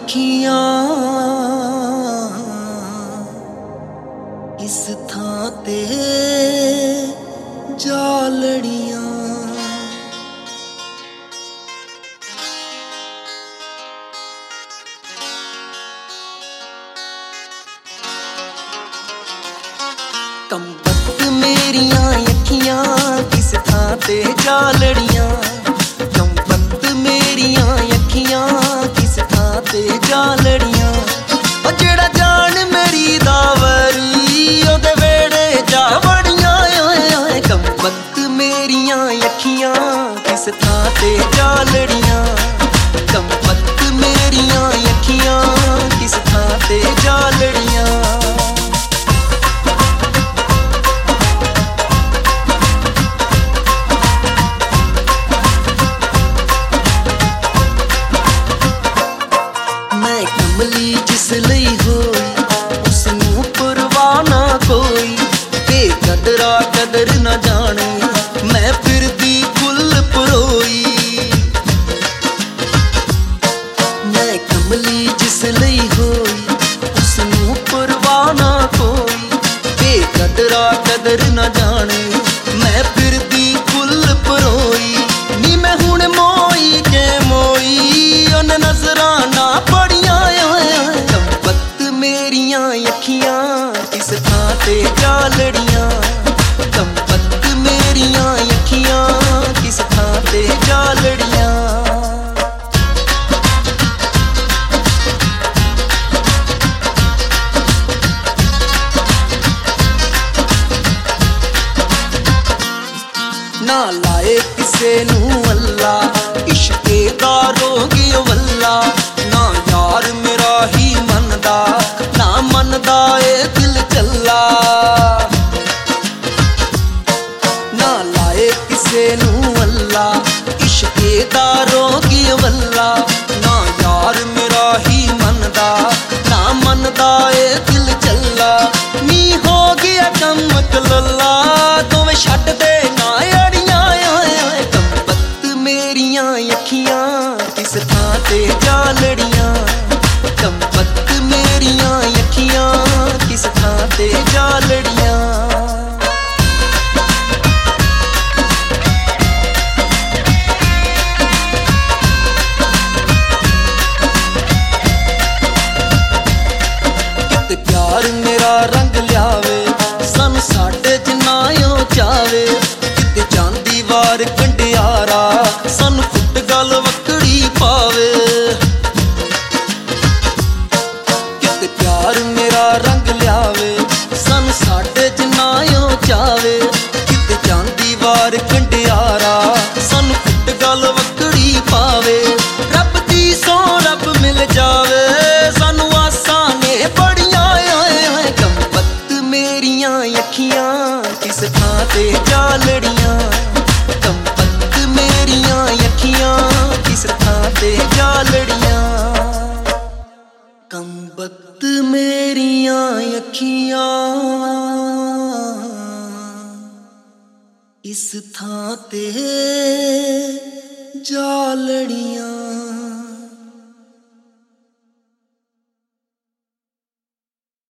अखियां इस थां ते जा लड़ियां। कमबख्त मेरियां अखियां किस थां ते जा लड़ियां। कमबख्त मेरियां अखियां किस थां ते जा लड़ियां। ओ जेड़ा जान मेरी दावरी ओदे वेड़े जा वड़ियां। ओए कमबख्त मेरियां अखियां किस थां ते जा लड़ियां। कमबख्त मेरियां अखियां किस थां ते जा लड़ियां। कमली जिस लई होई उसनू परवाह ना कोई। बेकदरा कदर न जाने मैं फिरदी फुल परोई। मैं कमली जिस लई होई उसनू परवाह ना कोई। बेकदरा कदर न जाने मैं फिरदी फुल परोई। नी मैं हुण मोई के मोई उन नजरां ना पड़ियां। मेरियां अखियां किस थां ते जा लड़ियां। कमबख्त मेरियां अखियां किस थां ते जा लड़ियां। ना लाए किसे नू अल्लाह इश्के दा रोग वल्ला। ना यार मेरा ही मनदा ना मनदा ए दिल चला। ना लाए किसे नू अल्लाह इश्के दा रोग वल्ला। ना यार मेरा ही मनदा ना मनदा ए दिल चला। नी हो गया कम कलला दोवें छड्ड दे ना अड़ियां। कमबख्त मेरियां अखियां किस थां ते जा लड़ियां। कमबख्त मेरियां अखियां किस थां ते जा लड़ियां। किते प्यार मेरा रंग लियावे सन साडे जनायो जावे। किते चांदी वार कंडियारा सन फुट गल वकड़ी पावे। किते प्यार मेरा रंग लियावे सन साडे जनायो जावे। किते चांदी वार कंडियारा सन फुट गल वकड़ी पावे। रब दी सो रब मिल जावे सानू आसां ने बड़ियां। कमबख्त मेरियां अखियां किस थां ते जा लड़ियां। कमबख्त मेरियां अखियां किस थां ते जा लड़ियां। कमबख्त मेरियां अखियां इस थां ते जा लड़ियां।